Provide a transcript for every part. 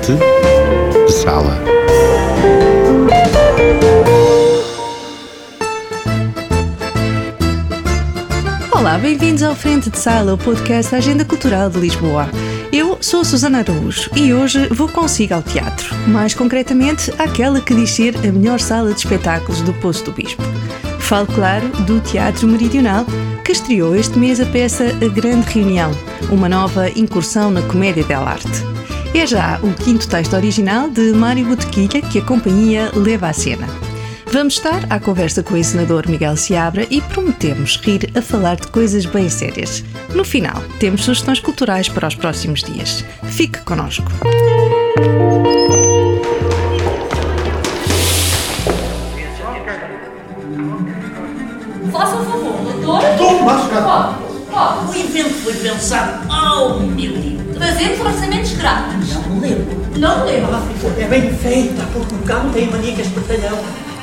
Frente de Sala. Olá, bem-vindos ao Frente de Sala, o podcast da Agenda Cultural de Lisboa. Eu sou a Susana Araújo e hoje vou consigo ao teatro, mais concretamente àquela que diz ser a melhor sala de espetáculos do Poço do Bispo. Falo, claro, do Teatro Meridional, que estreou este mês a peça A Grande Reunião, uma nova incursão na comédia dell'arte. É já o quinto texto original de Mário Botequilha que a companhia leva à cena. Vamos estar à conversa com o encenador Miguel Seabra e prometemos rir a falar de coisas bem sérias. No final, temos sugestões culturais para os próximos dias. Fique connosco. Faça um favor, doutor. Estou mascarado. Pode. O evento foi pensado ao milímetro. Fazemos orçamentos grátis. Não me lembro. Não me lembro. É bem feita, porque o cão tem maníacas de batalhão.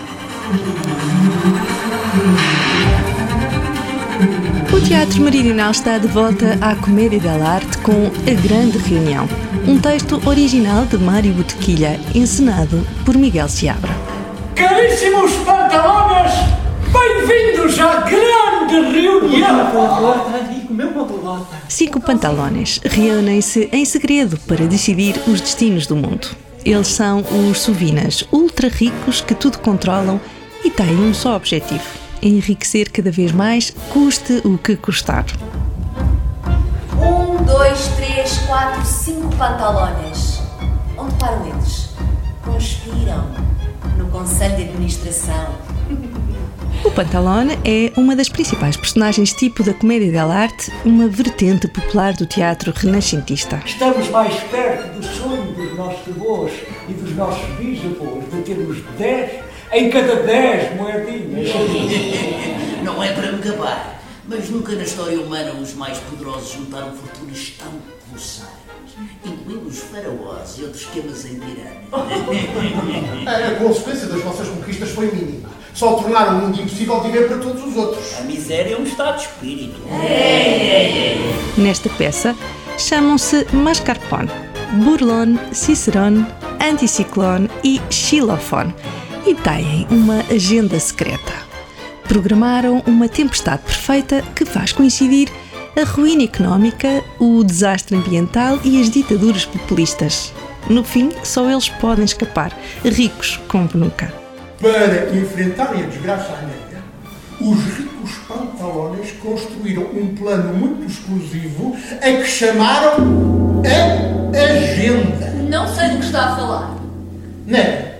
O Teatro Meridional está de volta à comédia dell'arte com A Grande Reunião, um texto original de Mário Botequilha, encenado por Miguel Seabra. Caríssimos pantalones, bem-vindos à Grande Reunião! E comeu uma bolota. 5 pantalones reúnem-se em segredo para decidir os destinos do mundo. Eles são os Sovinas, ultra ricos que tudo controlam e têm um só objetivo: enriquecer cada vez mais, custe o que custar. 1, 2, 3, 4, 5 pantalones. Onde param eles? Conspiram no Conselho de Administração. O Pantalone é uma das principais personagens tipo da comédia dell'arte, uma vertente popular do teatro renascentista. Estamos mais perto do sonho dos nossos avós e dos nossos bisavós de termos 10 em cada 10 moedinhas. Não é para me gabar, mas nunca na história humana os mais poderosos juntaram fortunas tão colossais, incluindo os faraós e outros esquemas em pirâmide. A consequência das vossas conquistas foi mínima. Só tornaram o mundo impossível de viver para todos os outros. A miséria é um estado de espírito. Nesta peça, chamam-se Mascarpone, Burlone, Cicerone, Anticiclone e Xilofone e têm uma agenda secreta. Programaram uma tempestade perfeita que faz coincidir a ruína económica, o desastre ambiental e as ditaduras populistas. No fim, só eles podem escapar, ricos como nunca. Para enfrentarem a desgraça alheia, os ricos pantalones construíram um plano muito exclusivo a que chamaram a Agenda. Não sei do que está a falar. Nega.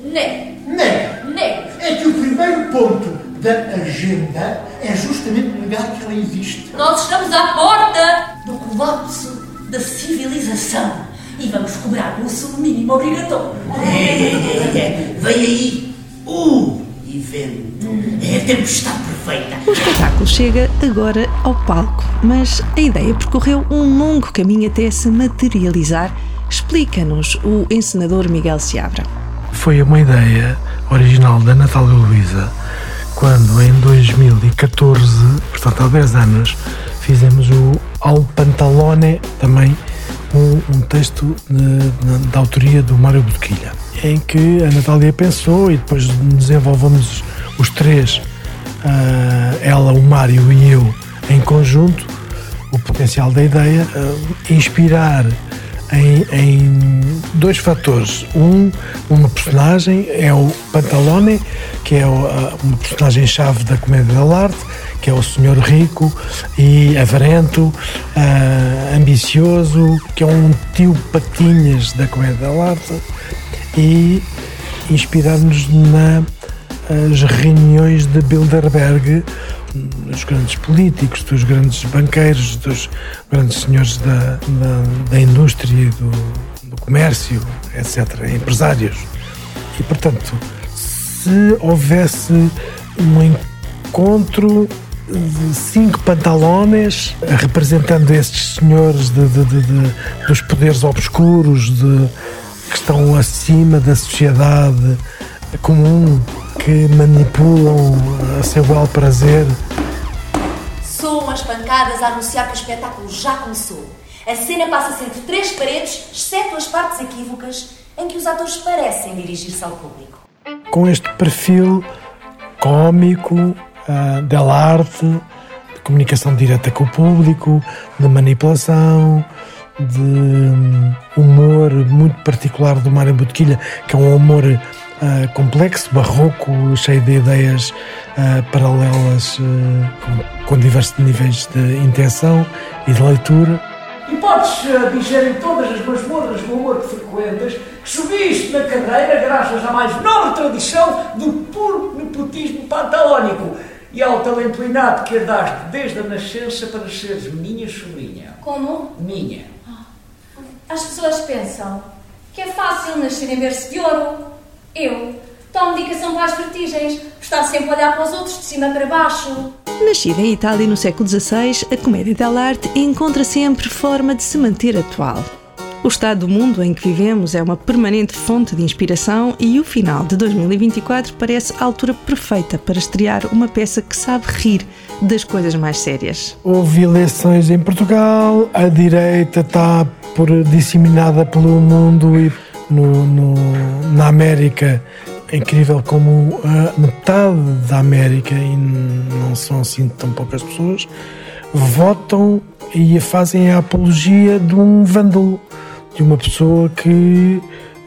É que o primeiro ponto da Agenda é justamente negar que ela existe. Nós estamos à porta do colapso da civilização e vamos cobrar o sumo mínimo obrigatório. Vem aí o evento. É a tempestade perfeita. O espetáculo chega agora ao palco, mas a ideia percorreu um longo caminho até se materializar. Explica-nos o encenador Miguel Seabra. Foi uma ideia original da Natália Luísa, quando em 2014, portanto há 10 anos, fizemos o Al Pantalone, também um texto da autoria do Mário Botequilha, em que a Natália pensou e depois desenvolvemos os três, ela, o Mário e eu, em conjunto, o potencial da ideia, inspirar em 2 fatores. Uma personagem é o Pantalone, que é uma personagem-chave da comédia dell'arte, que é o senhor rico e avarento, ambicioso, que é um tio patinhas da comédia dell'arte, e inspirar-nos nas reuniões de Bilderberg, dos grandes políticos, dos grandes banqueiros, dos grandes senhores da indústria e do comércio, etc., empresários. E, portanto, se houvesse um encontro de 5 pantalones representando estes senhores dos poderes obscuros que estão acima da sociedade comum, que manipulam a seu bel prazer. Soam as pancadas a anunciar que o espetáculo já começou. A cena passa-se entre 3 paredes, exceto as partes equívocas em que os atores parecem dirigir-se ao público. Com este perfil cómico, dell'arte, de comunicação direta com o público, de manipulação, de humor muito particular do Mário Botequilha, que é um humor complexo, barroco, cheio de ideias paralelas, com diversos níveis de intenção e de leitura. E podes dizer em todas as masmorras do humor que frequentas que subiste na carreira graças à mais nobre tradição do puro nepotismo pantalónico e ao talento inato que herdaste desde a nascença para seres minha sobrinha. Como? Minha. As pessoas pensam que é fácil nascer em berço de ouro. Eu tomo medicação para as vertigens, estar sempre a olhar para os outros de cima para baixo. Nascida em Itália no século XVI, a comédia dell'arte encontra sempre forma de se manter atual. O estado do mundo em que vivemos é uma permanente fonte de inspiração e o final de 2024 parece a altura perfeita para estrear uma peça que sabe rir das coisas mais sérias. Houve eleições em Portugal, a direita está disseminada pelo mundo e na América. É incrível como metade da América, e não são assim tão poucas pessoas, votam e fazem a apologia de um vândalo, de uma pessoa que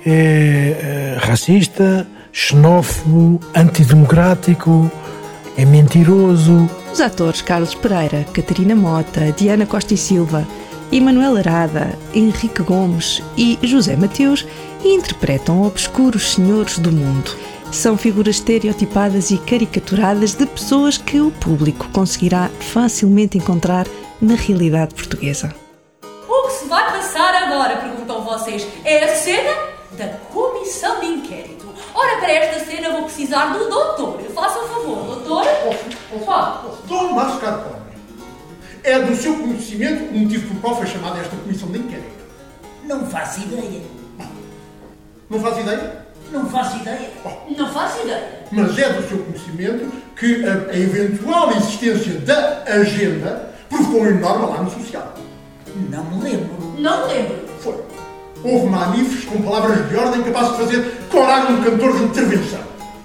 é racista, xenófobo, antidemocrático, é mentiroso. Os atores Carlos Pereira, Catarina Mota, Diana Costa e Silva, Emanuel Arada, Henrique Gomes e José Mateus interpretam obscuros senhores do mundo. São figuras estereotipadas e caricaturadas de pessoas que o público conseguirá facilmente encontrar na realidade portuguesa. O que se vai passar agora, perguntam vocês, é a cena da comissão de inquérito. Ora, para esta cena vou precisar do doutor. Faça o favor, doutor. Dom Márcio Carpone, é do seu conhecimento o motivo por qual foi chamada esta comissão de inquérito? Não faço ideia. Não faz ideia? Não faço ideia. Não faço ideia. Mas é do seu conhecimento que a eventual existência da agenda provocou um enorme alarme social. Não me lembro. Não me lembro. Foi. Houve manifes com palavras de ordem capazes de fazer corar um cantor de intervenção.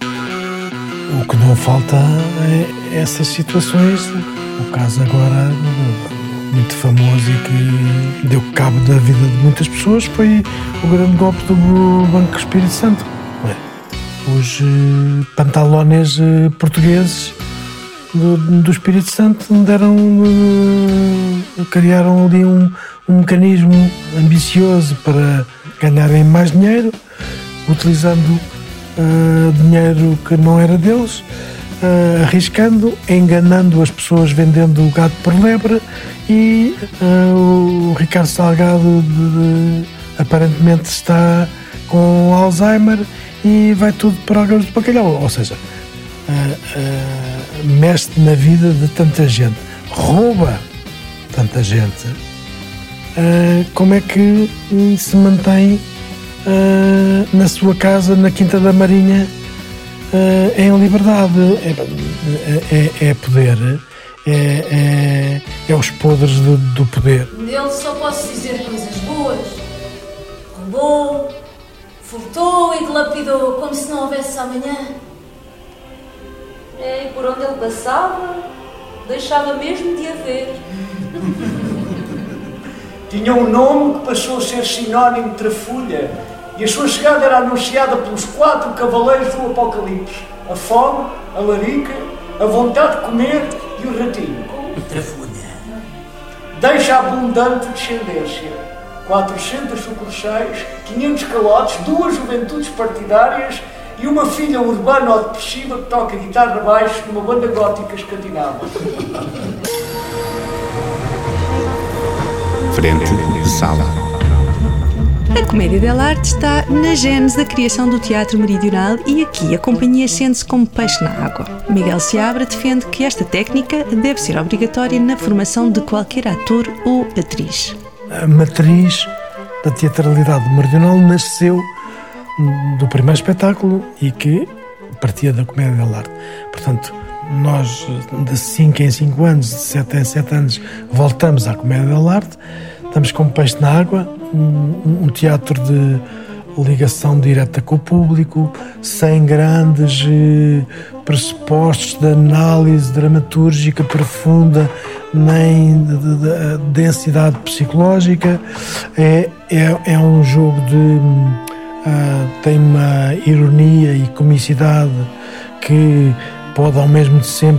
O que não falta é essas situações. O caso agora muito famoso e que deu cabo da vida de muitas pessoas foi o grande golpe do Banco Espírito Santo. Os pantalones portugueses do Espírito Santo criaram ali um mecanismo ambicioso para ganharem mais dinheiro, utilizando dinheiro que não era deles, arriscando, enganando as pessoas, vendendo o gado por lebre, e o Ricardo Salgado aparentemente está com Alzheimer e vai tudo para águas do bacalhau, ou seja, mexe na vida de tanta gente, rouba tanta gente. Como é que se mantém na sua casa, na Quinta da Marinha, em liberdade? É poder, é os podres do poder. Dele só posso dizer coisas boas. Roubou, furtou e dilapidou como se não houvesse amanhã. E por onde ele passava, deixava mesmo de haver. Tinha um nome que passou a ser sinónimo de trafulha, e a sua chegada era anunciada pelos 4 cavaleiros do Apocalipse: a fome, a larica, a vontade de comer e o ratinho. Trafulha. Deixa abundante descendência: 400 sucursais, 500 calotes, 2 juventudes partidárias e uma filha urbana ou depressiva que toca guitarra baixo numa banda gótica escandinava. Frente de sala. A comédia dell'arte está na gênese da criação do teatro meridional e aqui a companhia sente-se como peixe na água. Miguel Seabra defende que esta técnica deve ser obrigatória na formação de qualquer ator ou atriz. A matriz da teatralidade meridional nasceu do primeiro espetáculo e que partia da comédia dell'arte. Portanto, nós de 5 em 5 anos, de 7 em 7 anos, voltamos à comédia dell'arte, estamos como peixe na água, um teatro de ligação direta com o público, sem grandes pressupostos de análise dramatúrgica profunda, nem de densidade psicológica. É um jogo tem uma ironia e comicidade que pode ao mesmo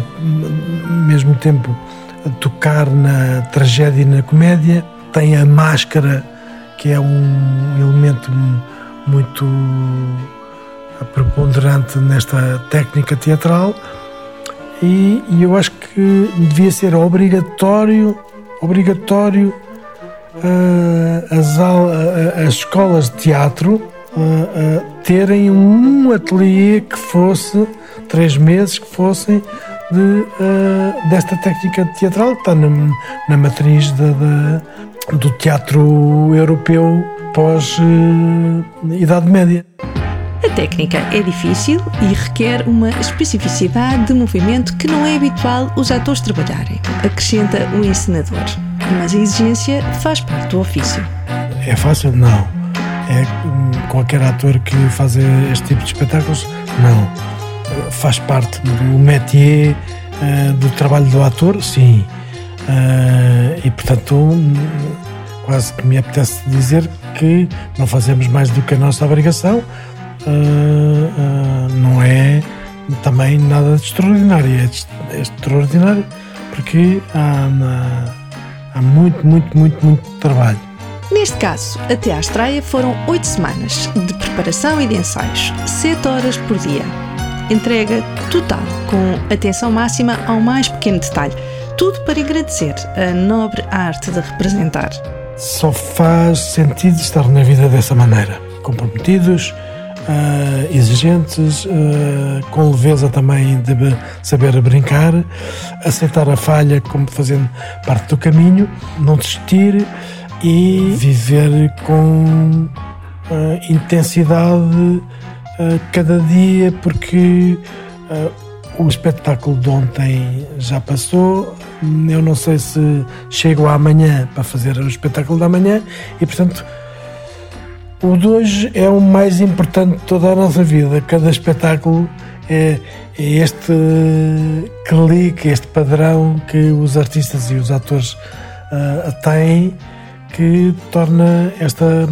tempo tocar na tragédia e na comédia. Tem a máscara, que é um elemento muito preponderante nesta técnica teatral, e eu acho que devia ser obrigatório as escolas de teatro terem um ateliê que fosse 3 meses, que fossem desta técnica teatral, que está na matriz do teatro europeu pós-Idade Média. A técnica é difícil e requer uma especificidade de movimento que não é habitual os atores trabalharem, acrescenta o encenador. Mas a exigência faz parte do ofício. É fácil? Não. É qualquer ator que faz este tipo de espetáculos? Não. Faz parte do métier do trabalho do ator? Sim. E, portanto, quase que me apetece dizer que não fazemos mais do que a nossa obrigação. Não é também nada de extraordinário. É extraordinário porque há muito trabalho. Neste caso, até à estreia foram 8 semanas de preparação e de ensaios, 7 horas por dia. Entrega total, com atenção máxima ao mais pequeno detalhe. Tudo para agradecer a nobre arte de representar. Só faz sentido estar na vida dessa maneira. Comprometidos, exigentes, com leveza também de saber brincar, aceitar a falha como fazendo parte do caminho, não desistir e viver com intensidade cada dia, porque o espetáculo de ontem já passou. Eu não sei se chego amanhã para fazer o espetáculo de amanhã e, portanto, o de hoje é o mais importante de toda a nossa vida. Cada espetáculo é este clique, este padrão que os artistas e os atores têm, que torna esta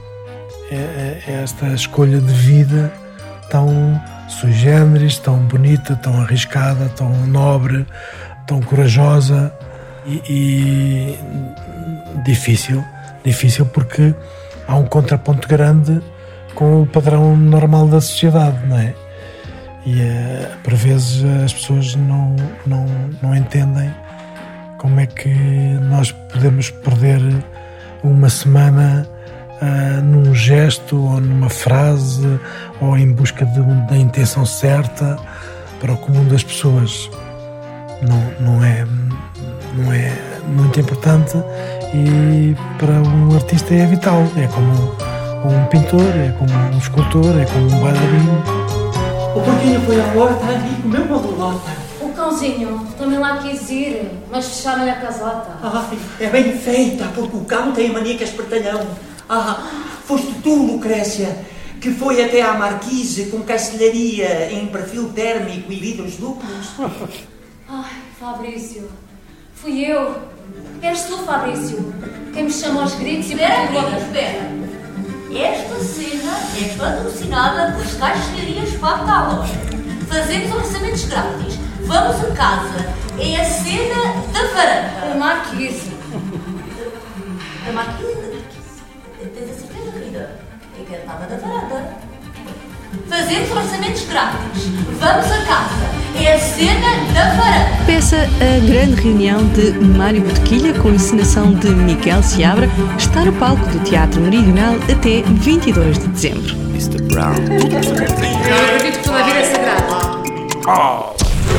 escolha de vida tão sui generis, tão bonita, tão arriscada, tão nobre, tão corajosa e difícil porque há um contraponto grande com o padrão normal da sociedade, não é? E por vezes as pessoas não entendem como é que nós podemos perder uma semana num gesto ou numa frase ou em busca da intenção certa para o comum das pessoas. Não é muito importante e para um artista é vital. É como um pintor, é como um escultor, é como um bailarino. O porquinho foi à horta e comeu uma bolota. O cãozinho também lá quis ir, mas fecharam-lhe a casota. É bem feita, porque o cão tem mania que é espertalhão. Foste tu, Lucrécia, que foi até à Marquise com castelharia em perfil térmico e vidros duplos. Ai, Fabrício, fui eu. És tu, Fabrício, quem me chama aos gritos e... Espera. Esta cena é patrocinada pelas castelharias Pantalón. Fazemos orçamentos grátis. Vamos a casa. É a cena da varanda. A Marquise. Da Marquise? Tens a certeza, querida? É que estava da varanda. Fazemos orçamentos grátis. Vamos a casa. É a cena da varanda. Peça A Grande Reunião de Mário Botequilha, com encenação de Miguel Seabra, está no palco do Teatro Meridional até 22 de dezembro. Mr. Brown. Eu acredito que toda a vida é sagrada.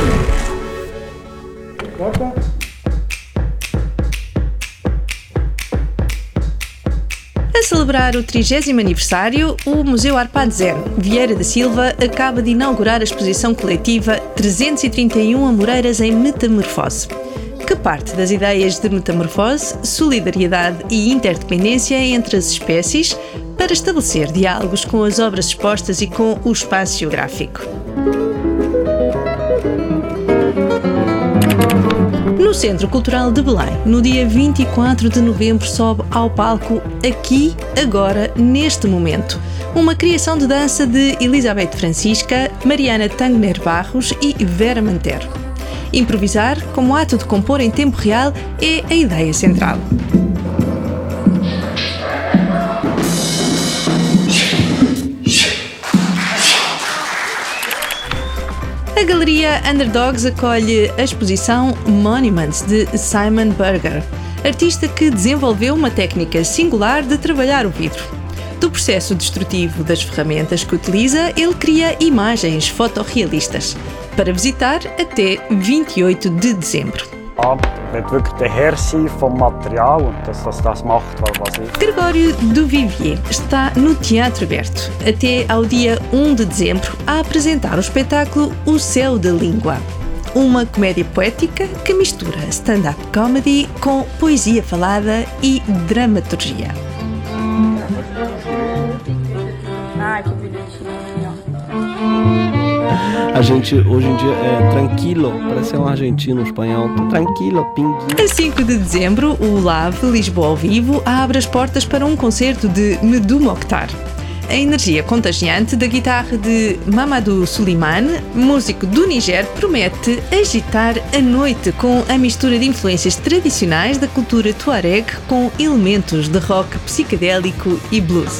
A celebrar o 30º aniversário, o Museu Arpad Zero Vieira da Silva acaba de inaugurar a exposição coletiva 331 Amoreiras em Metamorfose. que parte das ideias de metamorfose, solidariedade e interdependência entre as espécies para estabelecer diálogos com as obras expostas e com o espaço geográfico. No Centro Cultural de Belém, no dia 24 de novembro, sobe ao palco Aqui, Agora, Neste Momento, uma criação de dança de Elizabeth Francisca, Mariana Tangner Barros e Vera Mantero. Improvisar, como ato de compor em tempo real, é a ideia central. A Galeria Underdogs acolhe a exposição Monuments de Simon Berger, artista que desenvolveu uma técnica singular de trabalhar o vidro. Do processo destrutivo das ferramentas que utiliza, ele cria imagens fotorrealistas. Para visitar até 28 de dezembro. Wird wirklich der Herr sein vom Material und dass das macht, was ist. Gregório Duvivier está no Teatro Aberto até ao dia 1 de dezembro a apresentar o espetáculo O Céu da Língua, uma comédia poética que mistura stand-up comedy com poesia falada e dramaturgia. A gente hoje em dia é tranquilo, parece um argentino, um espanhol, tranquilo, pinguinho. A 5 de dezembro, o LAV Lisboa ao Vivo abre as portas para um concerto de Medou Mokhtar. A energia contagiante da guitarra de Mamadou Souleymane, músico do Niger, promete agitar a noite com a mistura de influências tradicionais da cultura tuareg com elementos de rock psicadélico e blues.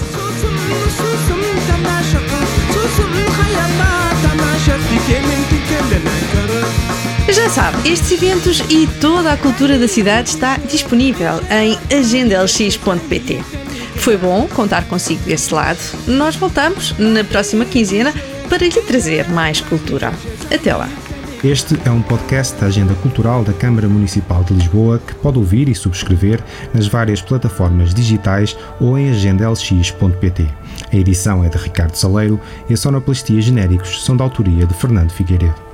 Já sabe, estes eventos e toda a cultura da cidade está disponível em agendalx.pt. Foi bom contar consigo desse lado. Nós voltamos na próxima quinzena para lhe trazer mais cultura. Até lá. Este é um podcast da Agenda Cultural da Câmara Municipal de Lisboa que pode ouvir e subscrever nas várias plataformas digitais ou em agendalx.pt. A edição é de Ricardo Saleiro e a sonoplastia genéricos são da autoria de Fernando Figueiredo.